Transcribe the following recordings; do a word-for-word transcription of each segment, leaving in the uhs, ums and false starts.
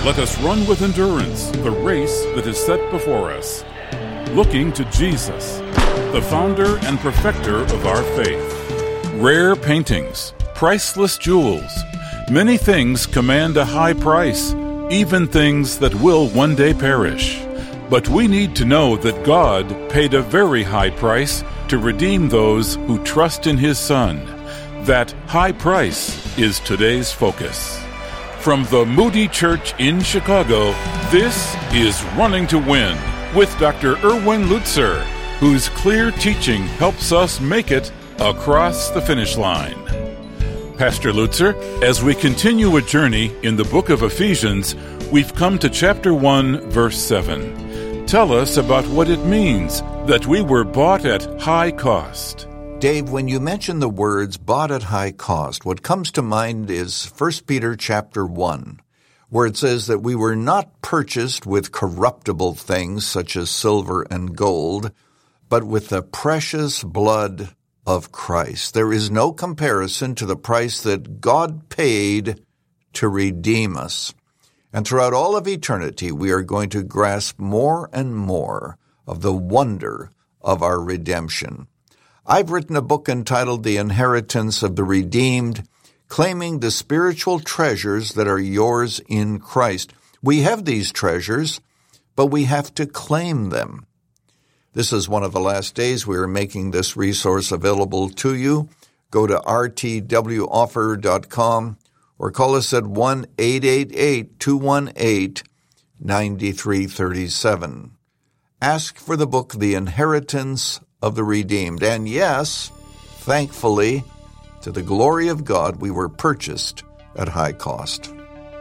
Let us run with endurance the race that is set before us, looking to Jesus, the founder and perfecter of our faith. Rare paintings, priceless jewels, many things command a high price, even things that will one day perish. But we need to know that God paid a very high price to redeem those who trust in His Son. That high price is today's focus. From the Moody Church in Chicago, this is Running to Win with Doctor Erwin Lutzer, whose clear teaching helps us make it across the finish line. Pastor Lutzer, as we continue a journey in the book of Ephesians, we've come to chapter one, verse seven. Tell us about what it means that we were bought at high cost. Dave, when you mention the words bought at high cost, what comes to mind is First Peter chapter one, where it says that we were not purchased with corruptible things such as silver and gold, but with the precious blood of Christ. There is no comparison to the price that God paid to redeem us. And throughout all of eternity, we are going to grasp more and more of the wonder of our redemption. I've written a book entitled The Inheritance of the Redeemed, claiming the spiritual treasures that are yours in Christ. We have these treasures, but we have to claim them. This is one of the last days we are making this resource available to you. Go to r t w offer dot com or call us at one eight eight eight, two one eight, nine three three seven. Ask for the book, The Inheritance of the Redeemed. And yes, thankfully, to the glory of God, we were purchased at high cost.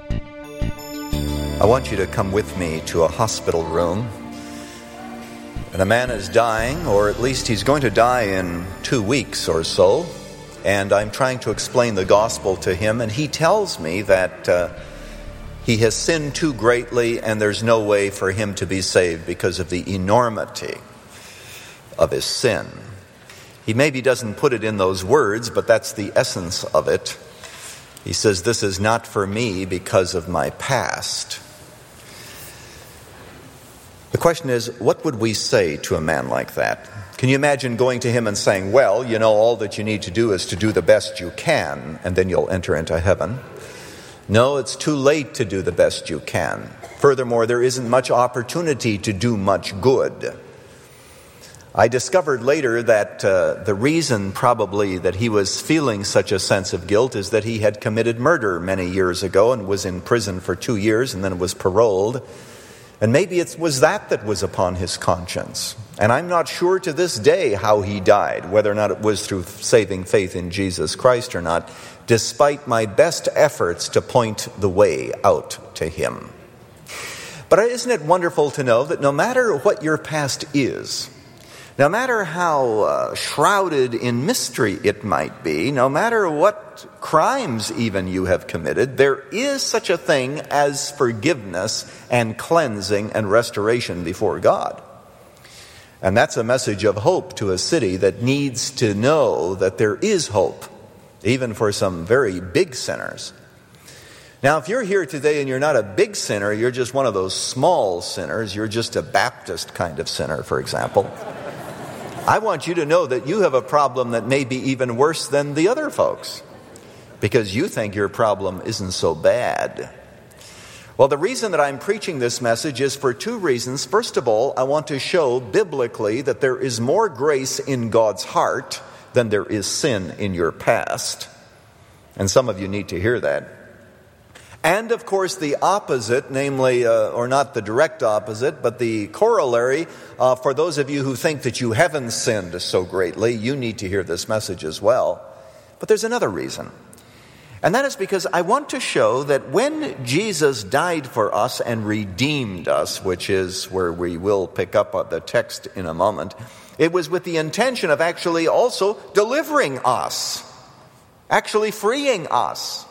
I want you to come with me to a hospital room. And a man is dying, or at least he's going to die in two weeks or so. And I'm trying to explain the gospel to him, and he tells me that uh, he has sinned too greatly and there's no way for him to be saved because of the enormity of his sin. He maybe doesn't put it in those words, but that's the essence of it. He says, this is not for me because of my past. The question is, what would we say to a man like that? Can you imagine going to him and saying, well, you know, all that you need to do is to do the best you can, and then you'll enter into heaven? No, it's too late to do the best you can. Furthermore, there isn't much opportunity to do much good. I discovered later that uh, the reason probably that he was feeling such a sense of guilt is that he had committed murder many years ago and was in prison for two years and then was paroled. And maybe it was that that was upon his conscience. And I'm not sure to this day how he died, whether or not it was through saving faith in Jesus Christ or not, despite my best efforts to point the way out to him. But isn't it wonderful to know that no matter what your past is, no matter how uh, shrouded in mystery it might be, no matter what crimes even you have committed, there is such a thing as forgiveness and cleansing and restoration before God. And that's a message of hope to a city that needs to know that there is hope, even for some very big sinners. Now, if you're here today and you're not a big sinner, you're just one of those small sinners, you're just a Baptist kind of sinner, for example, I want you to know that you have a problem that may be even worse than the other folks, because you think your problem isn't so bad. Well, the reason that I'm preaching this message is for two reasons. First of all, I want to show biblically that there is more grace in God's heart than there is sin in your past. And some of you need to hear that. And, of course, the opposite, namely, uh, or not the direct opposite, but the corollary, uh, for those of you who think that you haven't sinned so greatly, you need to hear this message as well. But there's another reason. And that is because I want to show that when Jesus died for us and redeemed us, which is where we will pick up the text in a moment, it was with the intention of actually also delivering us, actually freeing us.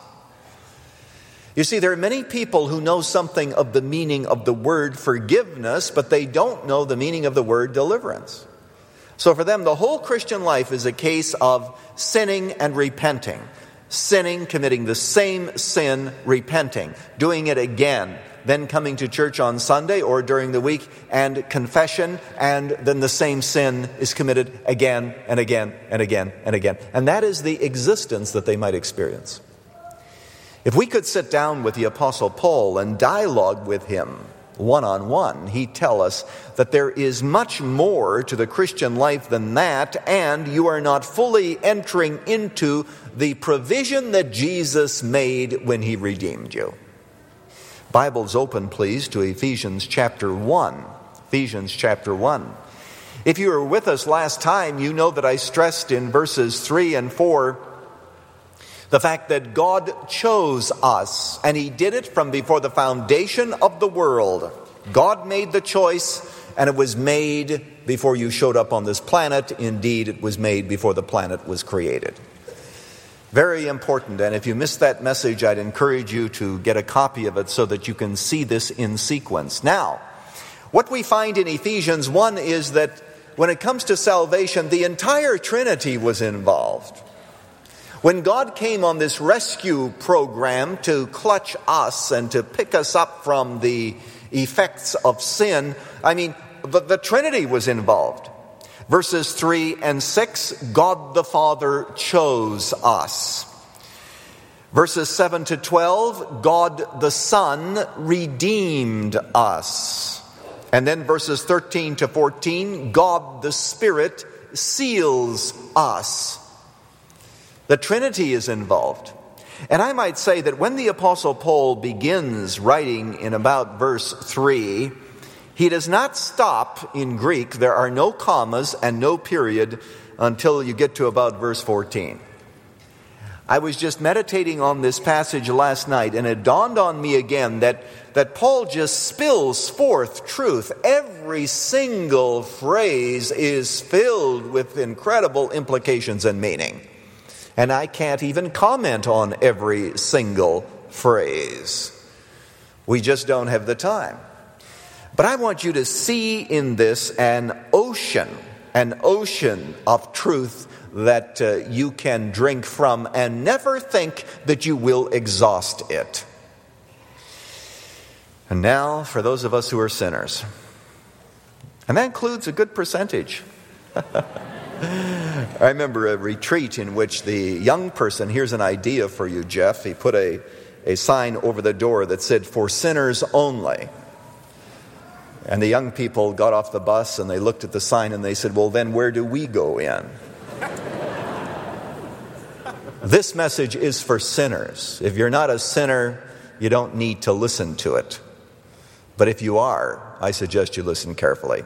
You see, there are many people who know something of the meaning of the word forgiveness, but they don't know the meaning of the word deliverance. So for them, the whole Christian life is a case of sinning and repenting. sinning, committing the same sin, repenting, doing it again, then coming to church on Sunday or during the week and confession, and then the same sin is committed again and again and again and again. And that is the existence that they might experience. If we could sit down with the Apostle Paul and dialogue with him one-on-one, he'd tell us that there is much more to the Christian life than that, and you are not fully entering into the provision that Jesus made when he redeemed you. Bibles open, please, to Ephesians chapter one. Ephesians chapter one. If you were with us last time, you know that I stressed in verses three and four the fact that God chose us, and he did it from before the foundation of the world. God made the choice, and it was made before you showed up on this planet. Indeed, it was made before the planet was created. Very important, and if you missed that message, I'd encourage you to get a copy of it so that you can see this in sequence. Now, what we find in Ephesians one is that when it comes to salvation, the entire Trinity was involved. When God came on this rescue program to clutch us and to pick us up from the effects of sin, I mean, the, the Trinity was involved. Verses three and six, God the Father chose us. Verses seven to twelve, God the Son redeemed us. And then verses thirteen to fourteen, God the Spirit seals us. The Trinity is involved. And I might say that when the Apostle Paul begins writing in about verse three, he does not stop in Greek. There are no commas and no period until you get to about verse fourteen. I was just meditating on this passage last night, and it dawned on me again that, that Paul just spills forth truth. Every single phrase is filled with incredible implications and meaning. And I can't even comment on every single phrase. We just don't have the time. But I want you to see in this an ocean, an ocean of truth that uh, you can drink from and never think that you will exhaust it. And now for those of us who are sinners. And that includes a good percentage. I remember a retreat in which the young person, here's an idea for you, Jeff. He put a, a sign over the door that said, "For sinners only." And the young people got off the bus and they looked at the sign and they said, "Well, then where do we go in?" This message is for sinners. If you're not a sinner, you don't need to listen to it. But if you are, I suggest you listen carefully.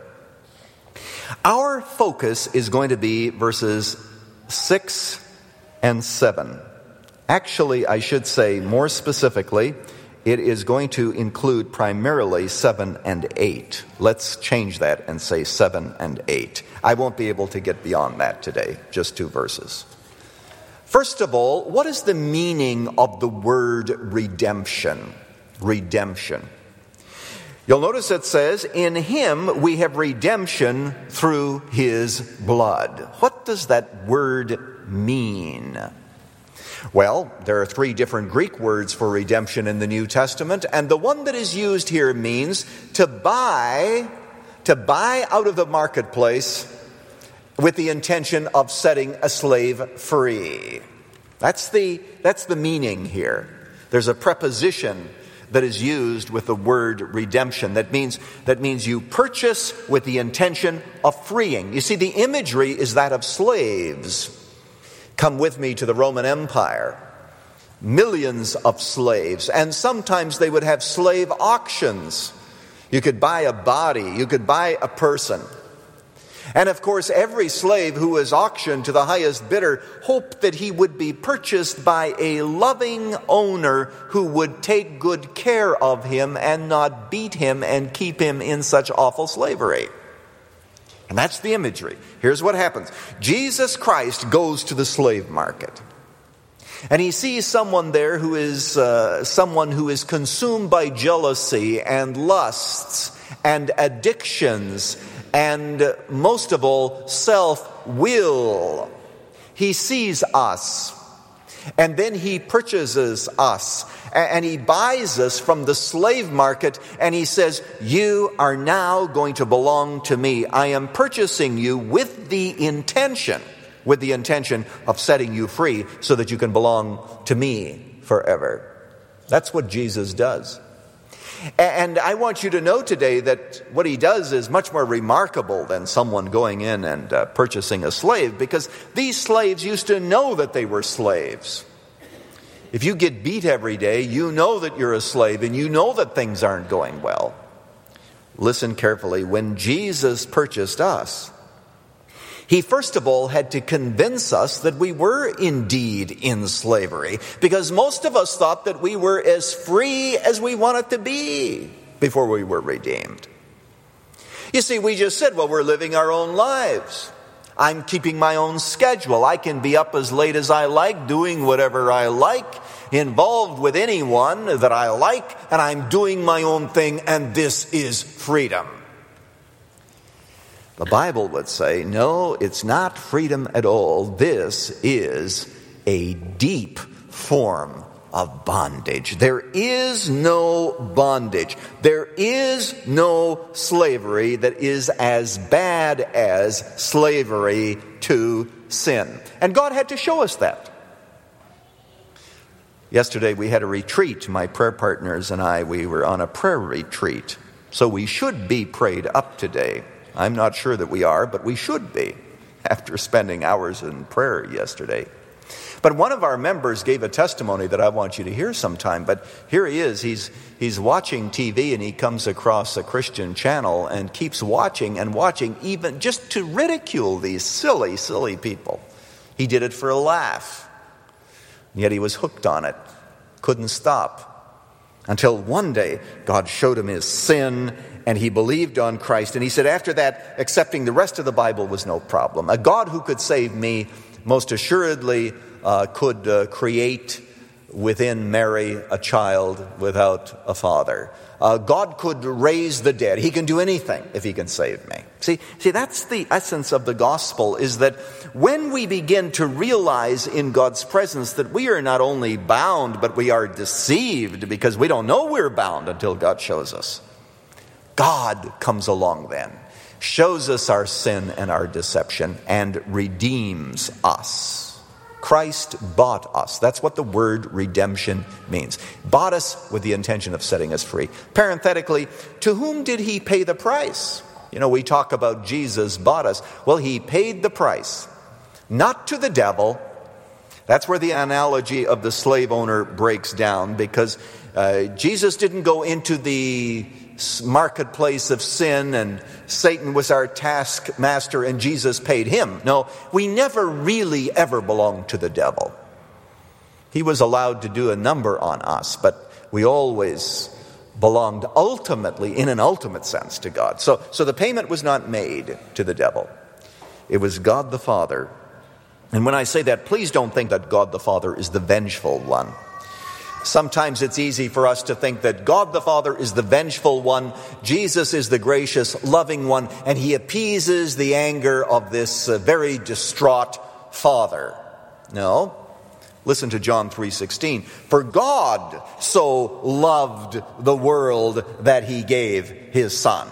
Our focus is going to be verses six and seven. Actually, I should say more specifically, it is going to include primarily seven and eight. Let's change that and say seven and eight. I won't be able to get beyond that today, just two verses. First of all, what is the meaning of the word redemption? Redemption. You'll notice it says, "In him we have redemption through his blood." What does that word mean? Well, there are three different Greek words for redemption in the New Testament, and the one that is used here means to buy, to buy out of the marketplace with the intention of setting a slave free. That's the, that's the meaning here. There's a preposition that is used with the word redemption. That means, that means you purchase with the intention of freeing. You see, the imagery is that of slaves. Come with me to the Roman Empire. Millions of slaves, and sometimes they would have slave auctions. You could buy a body, you could buy a person. And of course, every slave who was auctioned to the highest bidder hoped that he would be purchased by a loving owner who would take good care of him and not beat him and keep him in such awful slavery. And that's the imagery. Here's what happens. Jesus Christ goes to the slave market. And he sees someone there who is uh, someone who is consumed by jealousy and lusts and addictions and uh, most of all, self-will. He sees us. And then he purchases us, and he buys us from the slave market, and he says, you are now going to belong to me. I am purchasing you with the intention, with the intention of setting you free so that you can belong to me forever. That's what Jesus does. And I want you to know today that what he does is much more remarkable than someone going in and uh, purchasing a slave, because these slaves used to know that they were slaves. If you get beat every day, you know that you're a slave and you know that things aren't going well. Listen carefully. When Jesus purchased us, he first of all had to convince us that we were indeed in slavery, because most of us thought that we were as free as we wanted to be before we were redeemed. You see, we just said, well, we're living our own lives. I'm keeping my own schedule. I can be up as late as I like, doing whatever I like, involved with anyone that I like, and I'm doing my own thing, and this is freedom. The Bible would say, no, it's not freedom at all. This is a deep form of bondage. There is no bondage. There is no slavery that is as bad as slavery to sin. And God had to show us that. Yesterday we had a retreat. My prayer partners and I, we were on a prayer retreat. So we should be prayed up today. I'm not sure that we are, but we should be after spending hours in prayer yesterday. But one of our members gave a testimony that I want you to hear sometime. But here he is. He's he's watching T V and he comes across a Christian channel and keeps watching and watching, even just to ridicule these silly, silly people. He did it for a laugh. And yet he was hooked on it. Couldn't stop. Until one day, God showed him his sin, and he believed on Christ. And he said, after that, accepting the rest of the Bible was no problem. A God who could save me most assuredly uh, could uh, create within Mary a child without a father. Uh, God could raise the dead. He can do anything if he can save me. See, see, that's the essence of the gospel, is that when we begin to realize in God's presence that we are not only bound, but we are deceived, because we don't know we're bound until God shows us. God comes along then, shows us our sin and our deception, and redeems us. Christ bought us. That's what the word redemption means. Bought us with the intention of setting us free. Parenthetically, to whom did he pay the price? You know, we talk about Jesus bought us. Well, he paid the price. Not to the devil. That's where the analogy of the slave owner breaks down, because uh, Jesus didn't go into the marketplace of sin and Satan was our taskmaster and Jesus paid him. No, we never really ever belonged to the devil. He was allowed to do a number on us, but we always belonged ultimately, in an ultimate sense, to God. So, so the payment was not made to the devil. It was God the Father. And when I say that, please don't think that God the Father is the vengeful one. Sometimes it's easy for us to think that God the Father is the vengeful one, Jesus is the gracious, loving one, and he appeases the anger of this uh, very distraught Father. No. Listen to John three sixteen. For God so loved the world that he gave his Son.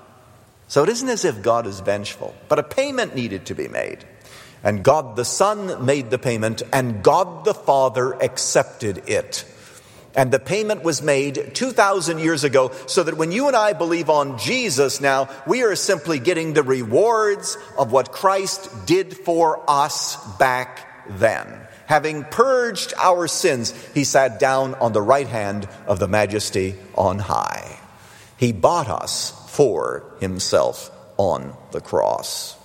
So it isn't as if God is vengeful, but a payment needed to be made. And God the Son made the payment, and God the Father accepted it. And the payment was made two thousand years ago, so that when you and I believe on Jesus now, we are simply getting the rewards of what Christ did for us back then. Having purged our sins, he sat down on the right hand of the Majesty on high. He bought us for himself on the cross.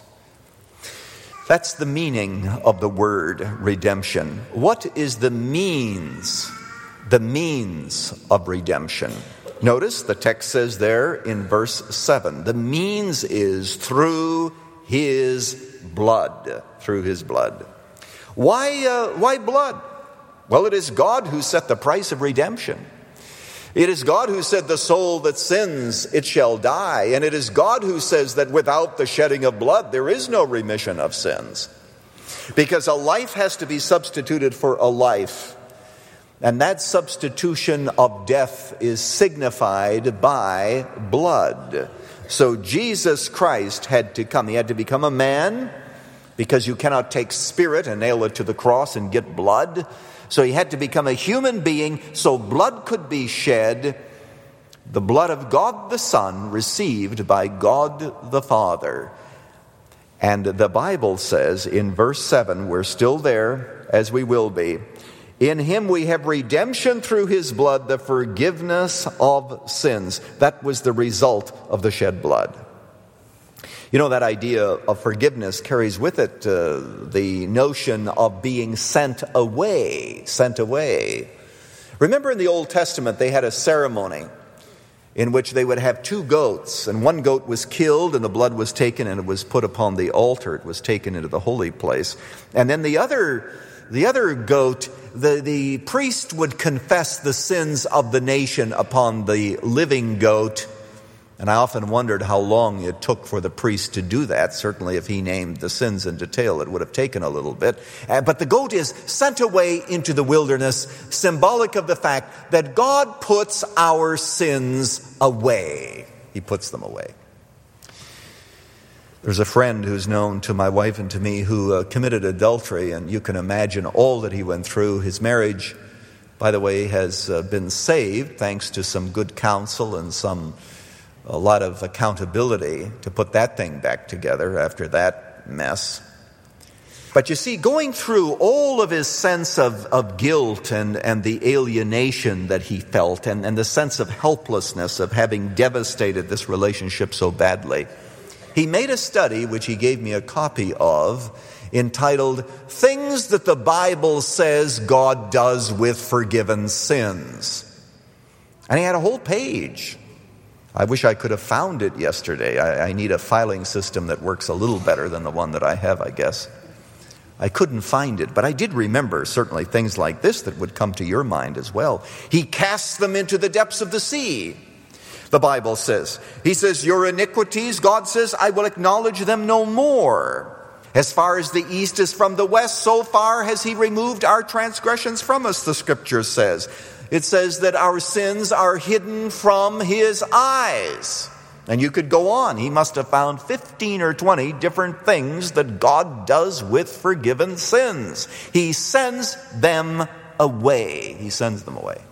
That's the meaning of the word redemption. What is the means The means of redemption? Notice the text says there in verse seven, the means is through his blood. Through his blood. Why, uh, why blood? Well, it is God who set the price of redemption. It is God who said, the soul that sins, it shall die. And it is God who says that without the shedding of blood, there is no remission of sins. Because a life has to be substituted for a life. And that substitution of death is signified by blood. So Jesus Christ had to come. He had to become a man, because you cannot take spirit and nail it to the cross and get blood. So he had to become a human being so blood could be shed, the blood of God the Son received by God the Father. And the Bible says in verse seven, we're still there, as we will be, in him we have redemption through his blood, the forgiveness of sins. That was the result of the shed blood. You know, that idea of forgiveness carries with it uh, the notion of being sent away, sent away. Remember in the Old Testament, they had a ceremony in which they would have two goats, and one goat was killed, and the blood was taken, and it was put upon the altar. It was taken into the holy place. And then the other, the other goat, the, the priest would confess the sins of the nation upon the living goat. And I often wondered how long it took for the priest to do that. Certainly if he named the sins in detail, it would have taken a little bit. Uh, but the goat is sent away into the wilderness, symbolic of the fact that God puts our sins away. He puts them away. There's a friend who's known to my wife and to me who uh, committed adultery, and you can imagine all that he went through. His marriage, by the way, has uh, been saved thanks to some good counsel and some a lot of accountability to put that thing back together after that mess. But you see, going through all of his sense of, of guilt and, and the alienation that he felt and, and the sense of helplessness of having devastated this relationship so badly, he made a study, which he gave me a copy of, entitled, Things That the Bible Says God Does with Forgiven Sins. And he had a whole page. I wish I could have found it yesterday. I, I need a filing system that works a little better than the one that I have, I guess. I couldn't find it, but I did remember certainly things like this that would come to your mind as well. He casts them into the depths of the sea, the Bible says. He says, your iniquities, God says, I will acknowledge them no more. As far as the east is from the west, so far has he removed our transgressions from us, the scripture says. It says that our sins are hidden from his eyes. And you could go on. He must have found fifteen or twenty different things that God does with forgiven sins. He sends them away. He sends them away.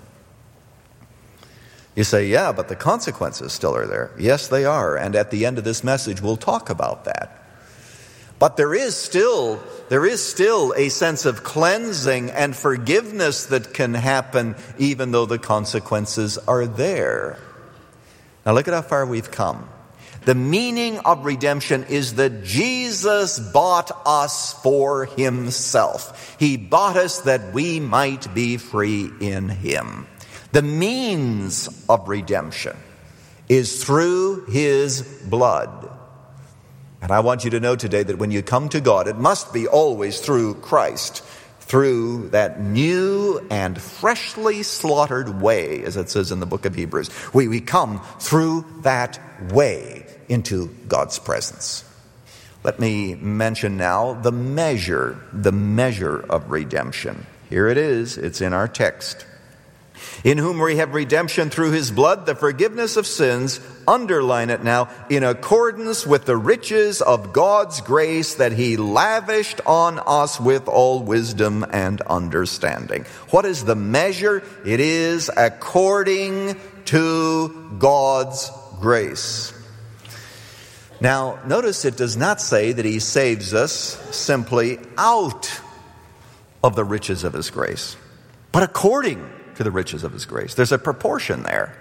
You say, yeah, but the consequences still are there. Yes, they are. And at the end of this message, we'll talk about that. But there is still, there is still a sense of cleansing and forgiveness that can happen even though the consequences are there. Now look at how far we've come. The meaning of redemption is that Jesus bought us for himself. He bought us that we might be free in him. The means of redemption is through his blood. And I want you to know today that when you come to God, it must be always through Christ, through that new and freshly slaughtered way, as it says in the book of Hebrews. We, we come through that way into God's presence. Let me mention now the measure, the measure of redemption. Here it is. It's in our text. In whom we have redemption through his blood, the forgiveness of sins, underline it now, in accordance with the riches of God's grace that he lavished on us with all wisdom and understanding. What is the measure? It is according to God's grace. Now, notice it does not say that he saves us simply out of the riches of his grace, but according to the riches of his grace. There's a proportion there.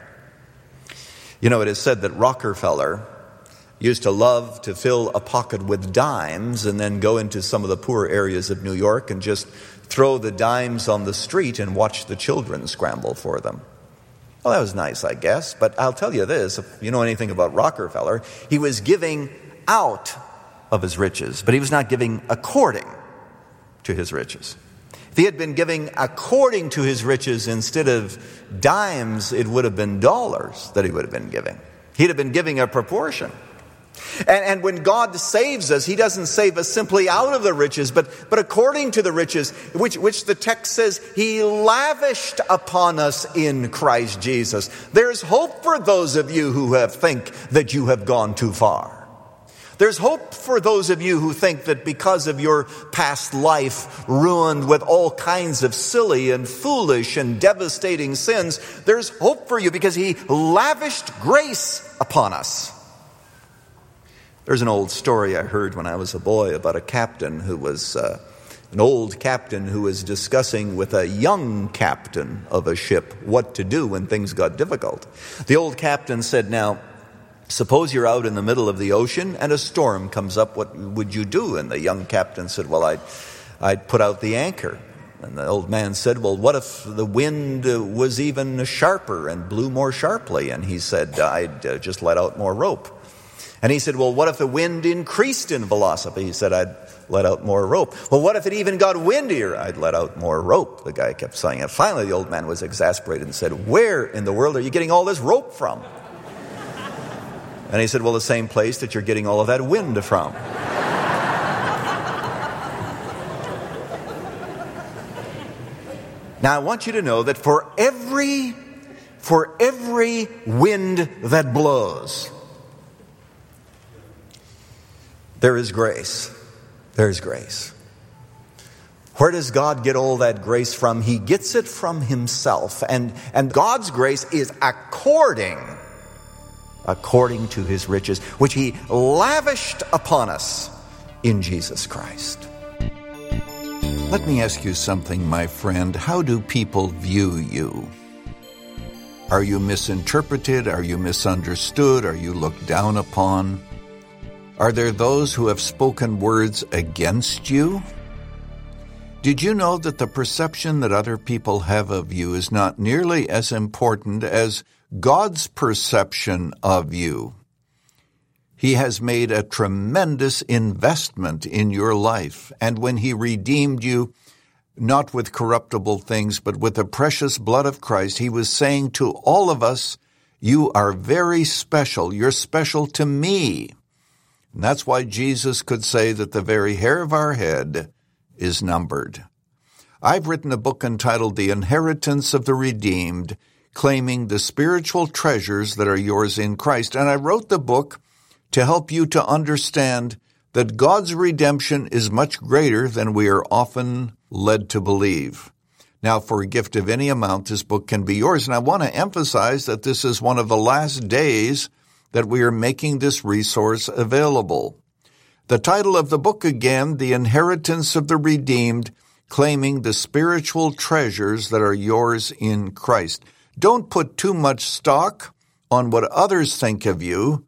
You know, it is said that Rockefeller used to love to fill a pocket with dimes and then go into some of the poor areas of New York and just throw the dimes on the street and watch the children scramble for them. Well, that was nice, I guess, but I'll tell you this, if you know anything about Rockefeller, he was giving out of his riches, but he was not giving according to his riches. If he had been giving according to his riches instead of dimes, it would have been dollars that he would have been giving. He'd have been giving a proportion. And, and when God saves us, he doesn't save us simply out of the riches, but, but according to the riches, which, which the text says he lavished upon us in Christ Jesus. There's hope for those of you who have think that you have gone too far. There's hope for those of you who think that because of your past life ruined with all kinds of silly and foolish and devastating sins, there's hope for you because he lavished grace upon us. There's an old story I heard when I was a boy about a captain who was, uh, an old captain who was discussing with a young captain of a ship what to do when things got difficult. The old captain said, now, suppose you're out in the middle of the ocean and a storm comes up, what would you do? And the young captain said, well, I'd, I'd put out the anchor. And the old man said, well, what if the wind was even sharper and blew more sharply? And he said, I'd uh, just let out more rope. And he said, well, what if the wind increased in velocity? He said, I'd let out more rope. Well, what if it even got windier? I'd let out more rope. The guy kept saying it. Finally, the old man was exasperated and said, where in the world are you getting all this rope from? And he said, well, the same place that you're getting all of that wind from. Now, I want you to know that for every, for every wind that blows, there is grace. There is grace. Where does God get all that grace from? He gets it from himself. And, and God's grace is according, according to his riches, which he lavished upon us in Jesus Christ. Let me ask you something, my friend. How do people view you? Are you misinterpreted? Are you misunderstood? Are you looked down upon? Are there those who have spoken words against you? Did you know that the perception that other people have of you is not nearly as important as God's perception of you? He has made a tremendous investment in your life, and when he redeemed you, not with corruptible things, but with the precious blood of Christ, he was saying to all of us, you are very special. You're special to me. And that's why Jesus could say that the very hair of our head is numbered. I've written a book entitled The Inheritance of the Redeemed, claiming the spiritual treasures that are yours in Christ. And I wrote the book to help you to understand that God's redemption is much greater than we are often led to believe. Now, for a gift of any amount, this book can be yours. And I want to emphasize that this is one of the last days that we are making this resource available. The title of the book again, The Inheritance of the Redeemed, claiming the spiritual treasures that are yours in Christ. Don't put too much stock on what others think of you.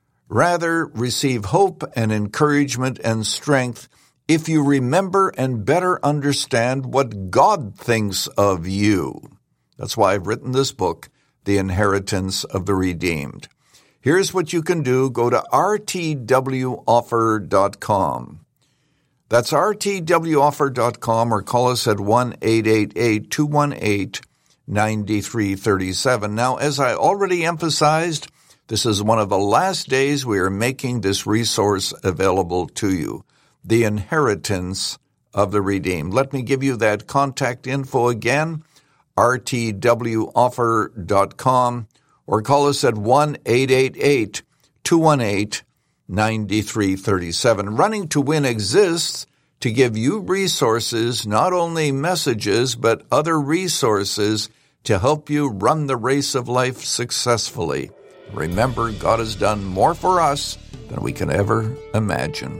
Rather, receive hope and encouragement and strength if you remember and better understand what God thinks of you. That's why I've written this book, The Inheritance of the Redeemed. Here's what you can do. Go to r t w offer dot com. That's r t w offer dot com, or call us at one eight eight eight, two one eight, nine three three seven. Now, as I already emphasized, this is one of the last days we are making this resource available to you, The Inheritance of the Redeemed. Let me give you that contact info again, r t w offer dot com. Or call us at one eight eight eight, two one eight, nine three three seven. Running to Win exists to give you resources, not only messages, but other resources to help you run the race of life successfully. Remember, God has done more for us than we can ever imagine.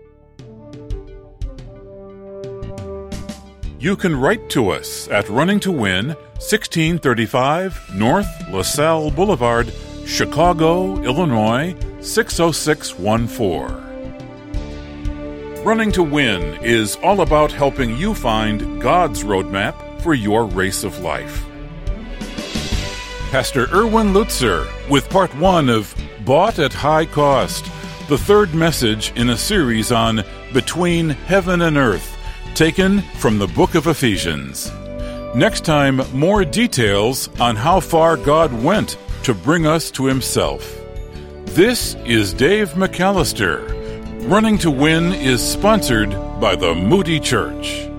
You can write to us at Running to Win, sixteen thirty-five North LaSalle Boulevard, Chicago, Illinois, six oh six one four. Running to Win is all about helping you find God's roadmap for your race of life. Pastor Erwin Lutzer with part one of Bought at High Cost, the third message in a series on Between Heaven and Earth, taken from the book of Ephesians. Next time, more details on how far God went to bring us to himself. This is Dave McAllister. Running to Win is sponsored by the Moody Church.